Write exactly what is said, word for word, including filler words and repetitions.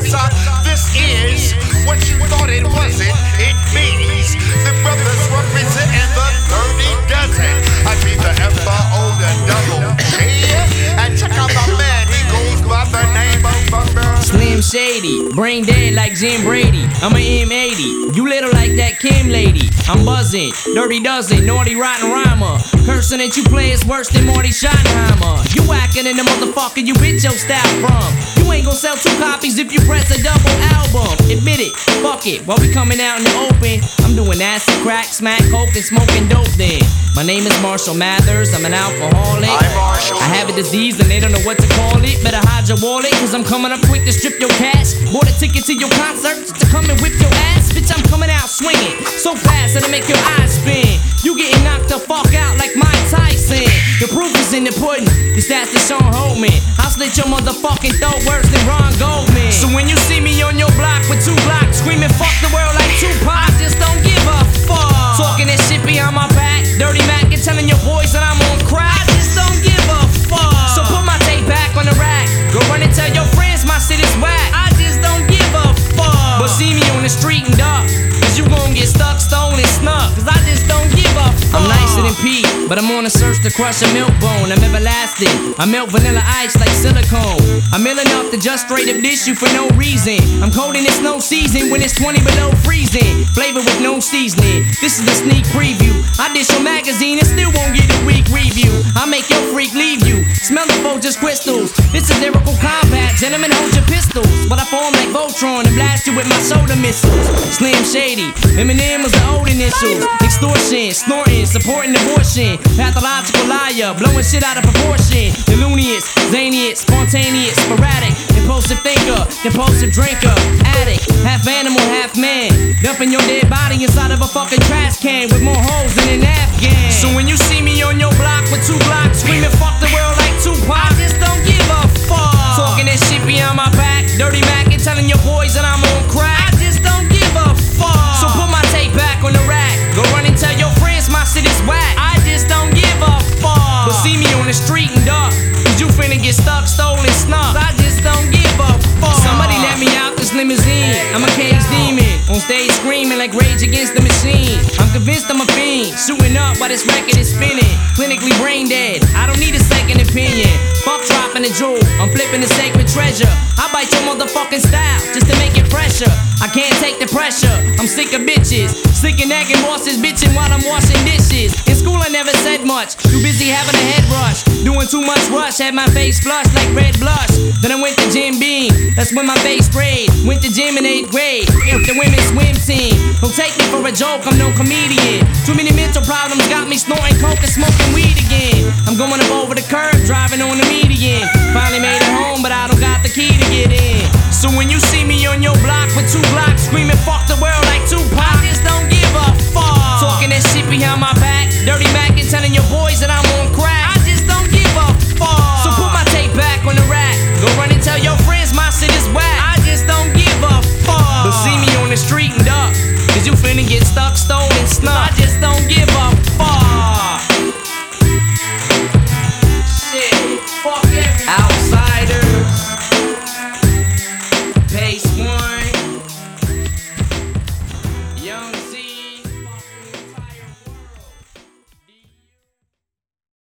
because uh, this is what you thought it wasn't. It means the brothers representing the dirty dozen. I be the F R O, the double G. And check out my man, he goes by the name of Bummer. Slim Shady, brain dead like Jim Brady. I'm a M eighty, you little like that Kim lady. I'm buzzing, dirty dozen, naughty rotten rhymer. Cursing that you play is worse than Marty Schottenheimer. You whacking in the motherfucker you bitch your style from. You ain't gon' sell two copies if you press a double album. Admit it, fuck it, while we coming out in the open. I'm doing acid, crack, smack, coke, and smoking dope then. My name is Marshall Mathers, I'm an alcoholic. I'm Marshall. I have a disease and they don't know what to call it. Better hide your wallet, cause I'm coming up quick to strip your cash. Bought a ticket to your concert just to come and whip your ass. Bitch, I'm coming out swinging so fast that'll make your eyes spin. You getting knocked the fuck out like Mike Tyson. The proof is in the pudding, the stats to Sean Holman. I'll slit your motherfucking throat worse than Ron Goldman. So when you see me on your block with two blocks screaming fuck the world like Tupac, I just don't give a fuck. Talking that shit behind my back, dirty Mac and telling your boys that I'm on crack, I just don't give a fuck. So put my tape back on the rack, go run and tell your friends my shit is whack, I just don't give a fuck. But see me on the street and duck, cause you gon' get stuck, stolen, snuck, cause I just don't give a fuck. I'm nicer than Pete, but I'm on a search to crush a milk bone. I'm everlasting, I melt vanilla ice like silicone. I'm ill enough to just straight up dish you for no reason. I'm cold and it's no season when it's twenty below freezing. Flavor with no seasoning, this is the sneak preview. I dish your magazine and still won't get a weak review. I make your freak leave you, smell the just crystals. This is lyrical combat, gentlemen hold your pistols. But I form like Voltron and blast you with my soda missiles. Slim Shady, Eminem was the old initials. Extortion, snorting, supporting abortion. Pathological liar, blowing shit out of proportion. Delunious, zanious, spontaneous, sporadic. Impulsive thinker, compulsive drinker. Addict, half animal, half man. Dumping your dead body inside of a fucking trash can with more holes than an Afghan. So when you see me on your block with two blocks screaming fuck the world like Tupac, I just don't give a fuck. Talking that shit behind my back, dirty Mac and telling your boys that I'm on crack, I just don't give a fuck. So put my tape back on the rack, go run and tell your friends my shit is whack, I just don't give a fuck. But see me on the street and duck, cause you finna get stuck, stolen, snuck, I just don't give a fuck. Somebody let me out this limousine, I'm a cage demon, on stage screaming like Rage Against the Machine. I'm convinced I'm a fiend, shooting up while this record is spinning. Clinically brain dead, I don't need a second opinion. Fuck dropping the jewel, I'm flipping the sacred treasure. I bite your motherfucking style just to make it fresher. I can't take the pressure, I'm sick of bitches. Sick of nagging bosses bitching while I'm washing dishes. In school I never said much, too busy having a head rush. Doing too much rush, had my face flushed like red blush. Then I went to Jim Beam, that's when my face sprayed. Went to gym in eighth grade, with the women's swim team. Don't take me for a joke, I'm no comedian. Too many mental problems got me snorting coke and smoking weed again. I'm going up over the curb, driving on the median. Finally made it home, but I don't got the key to get in. So when you see me on your block with two blocks screaming fuck